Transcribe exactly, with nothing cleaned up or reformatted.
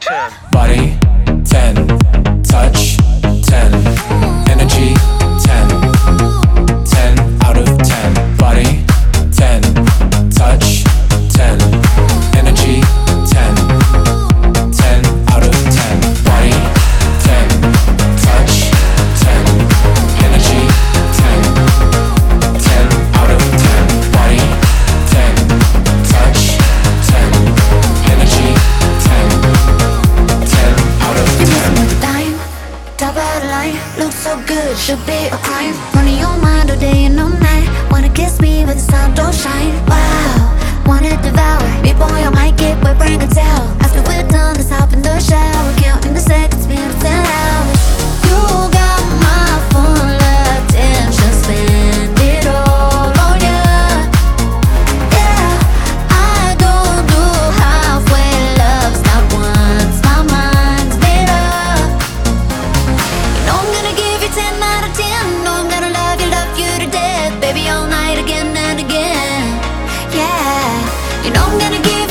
ten. Body ten, touch ten, energy ten, ten out of ten. Body ten, touch ten, energy ten, ten out of ten. Body ten, touch ten, energy ten, ten out of ten. Body ten, touch ten, energy ten, ten out of ten. You missing with the dime, top of the line, looks so good, should be a crime. Running your mind all day and all night, wanna kiss me but the sun don't shine. Wow, wanna devour me, boy, I might get wet, bring a towel. After we're done, let's hop in the shower, counting the seconds, minutes and hours. You got my full attention, spend it all on ya. Yeah, I don't do halfway loves, not once, my mind's made up. You know I'm gonna give you ten out of ten. Know I'm gonna love you, love you to death, baby, all night again and again. Yeah, you know I'm gonna give